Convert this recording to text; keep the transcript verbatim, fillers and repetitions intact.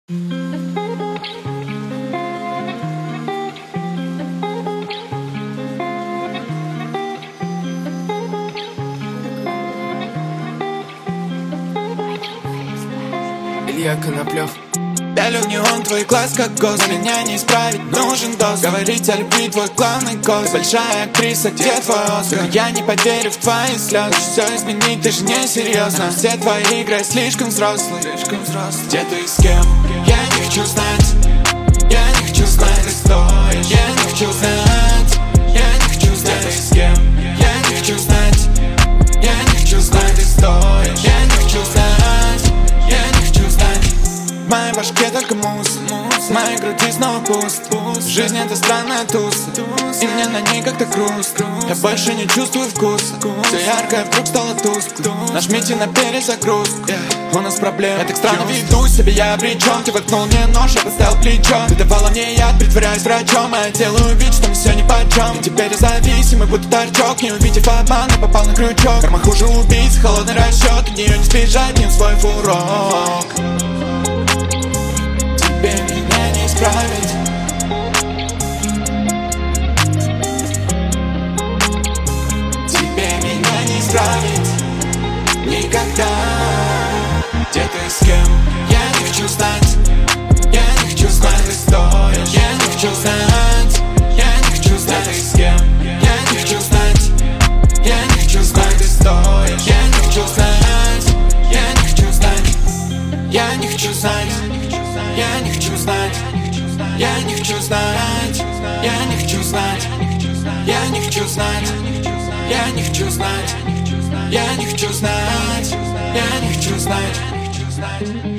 Илья Коноплев. Пялю в неон твой глаз, как гость. Меня не исправить, нужен доз. Говорить о любви твой главный гость. Большая актриса, где твой Оскар? Я не поверю в твои слезы. Все изменить, ты же не серьезно. Все твои игры слишком взрослые. Слишком взрослые. Где ты и с кем? Я не хочу знать. Я не хочу знать, ты стоишь. Я не хочу знать. Я не хочу знать, где ты и с кем? Я не хочу знать. Я не хочу знать, ты стоишь. Я не хочу знать. Я не хочу знать. В моей башке только мусс, в моей груди снова пуст. Жизнь это странная туса, и мне на ней как-то грустно. Я больше не чувствую вкус. Все яркое вдруг стало тускло. Нажмите на перезагрузку. У нас проблемы. Я так странно веду себя, я обречен. Ты воткнул мне нож, я поставил плечо. Ты давала мне яд, притворяюсь врачом. А я делаю вид, что мне все нипочем. Теперь я зависимый, будто торчок. Не увидев обман, я попал на крючок. Карма хуже убийц, холодный расчет. От нее не сбежать, не усвоив урок. Тебе меня не исправить. Тебе меня не исправить никогда. Где ты и с кем? Я не хочу знать. Я не хочу знать, ты стоишь. Я не хочу знать. Я не хочу знать, ты с кем? Я не хочу знать. Я не хочу знать, ты стоишь. Я не хочу знать. Я не хочу знать. Я не хочу знать. Я не хочу знать. Я не хочу знать. Я не хочу знать. Я не хочу знать. Я не хочу знать. Я не хочу знать. Я не хочу знать.